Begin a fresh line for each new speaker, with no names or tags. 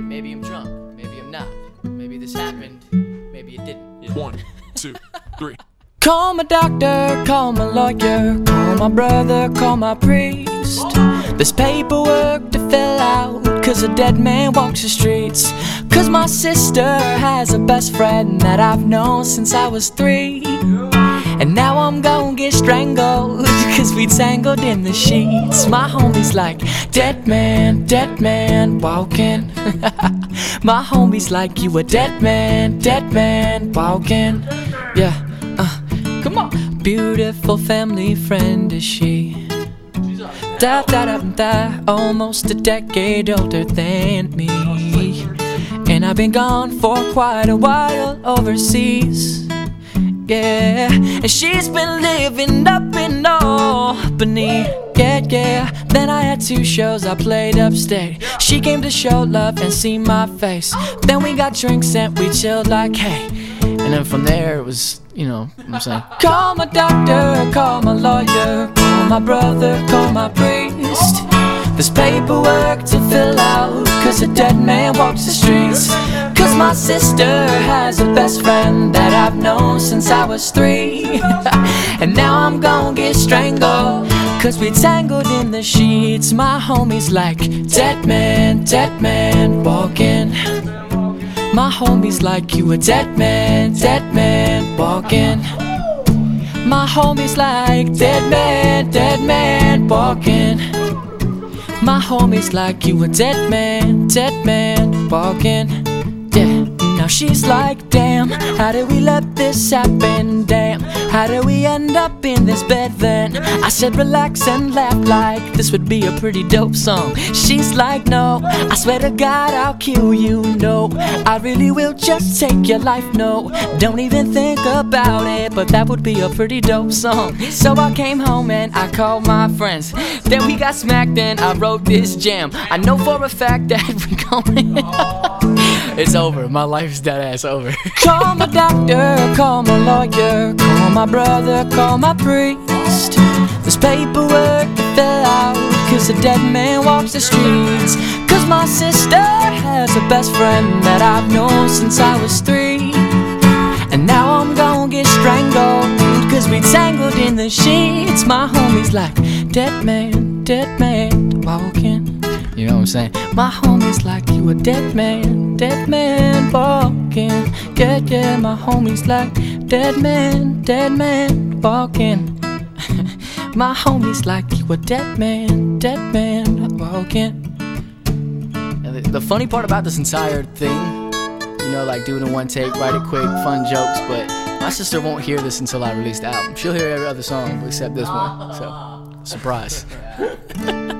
maybe I'm drunk, maybe I'm not, maybe this happened, maybe it didn't.
Yeah. 1, 2, 3.
Call my doctor, call my lawyer, call my brother, call my priest. There's paperwork to fill out, cause a dead man walks the streets. Cause my sister has a best friend that I've known since I was 3. And now I'm gon' get strangled, cause we tangled in the sheets. My homie's like, dead man walking. My homie's like, you a dead man walking. Yeah, come on. Beautiful family friend is she. Almost a decade older than me. And I've been gone for quite a while overseas. Yeah, and she's been living up in Albany. Yeah, then I had 2 shows I played upstate. She came to show love and see my face. Then we got drinks and we chilled like, hey. And then from there it was, you know what I'm saying. Call my doctor, call my lawyer, call my brother, call my priest. There's paperwork to fill out, cause a dead man walks the streets. Cause my sister has a best friend that I've known since I was 3. And now I'm gon' get strangled, cause we tangled in the sheets. My homie's like, dead man walking. My homie's like, you a dead man walking. My homie's like, dead man walking. My homie's like, you a dead man walking. Yeah, now she's like, damn, how did we let this happen? Damn, how did we end up in this bed then? I said relax and laugh like this would be a pretty dope song. She's like, no, I swear to God I'll kill you. No, I really will just take your life. No, don't even think about it, but that would be a pretty dope song. So I came home and I called my friends. Then we got smacked and I wrote this jam. I know for a fact that we going it's over, my life's dead ass over. Call my doctor, call my lawyer, call my brother, call my priest. There's paperwork to fill out, cause a dead man walks the streets. Cause my sister has a best friend that I've known since I was 3. And now I'm gon' get strangled, cause we tangled in the sheets. My homie's like, dead man walking. You know what I'm saying? My homie's like, you a dead man walking. Yeah, my homie's like, dead man walking. My homie's like, you a dead man walking. And the funny part about this entire thing, you know, like doing it in one take, write it quick, fun jokes, but my sister won't hear this until I release the album. She'll hear every other song except this one, so surprise.